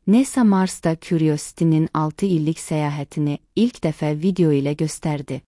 NASA Marsda Curiosity'nin 6 illik səyahətini ilk dəfə video ilə göstərdi.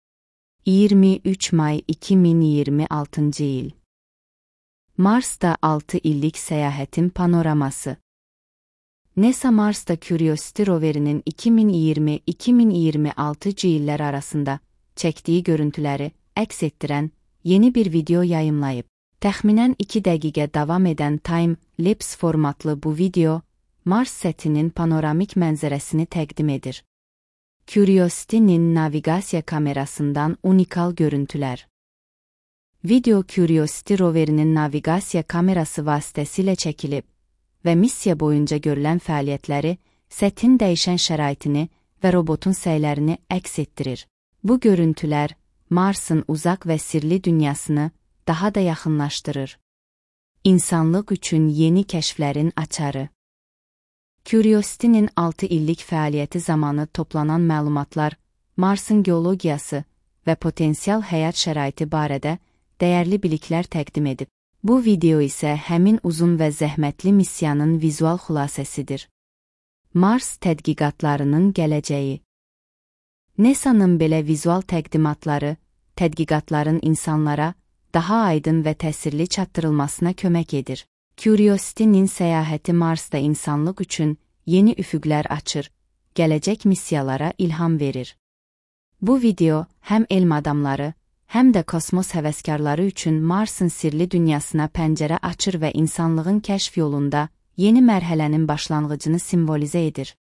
23 may 2026 il. Marsda 6 illik səyahətin panoraması. NASA Marsda Curiosity roverinin 2020-2026 illər arasında çəkdiyi görüntüləri əks etdirən yeni bir video yayımlayıb. Təxminən 2 dəqiqə davam edən time-lapse formatlı bu video, Mars səthinin panoramik mənzərəsini təqdim edir. Curiosity'nin naviqasiya kamerasından unikal görüntülər. Video Curiosity roverinin naviqasiya kamerası vasitəsilə çəkilib və missiya boyunca görülən fəaliyyətləri, səthin dəyişən şəraitini və robotun səylərini əks etdirir. Bu görüntülər Marsın uzaq və sirli dünyasını daha da yaxınlaşdırır. İnsanlıq üçün yeni kəşflərin açarı. Curiosity'nin 6 illik fəaliyyəti zamanı toplanan məlumatlar Marsın geologiyası və potensial həyat şəraiti barədə dəyərli biliklər təqdim edib. Bu video isə həmin uzun və zəhmətli missiyanın vizual xülasəsidir. Mars tədqiqatlarının gələcəyi. NASA'nın belə vizual təqdimatları, tədqiqatların insanlara daha aydın və təsirli çatdırılmasına kömək edir. Curiosity'nin səyahəti Marsda insanlıq üçün yeni üfüqlər açır, gələcək missiyalara ilham verir. Bu video həm elm adamları, həm də kosmos həvəskarları üçün Marsın sirli dünyasına pəncərə açır və insanlığın kəşf yolunda yeni mərhələnin başlanğıcını simvolizə edir.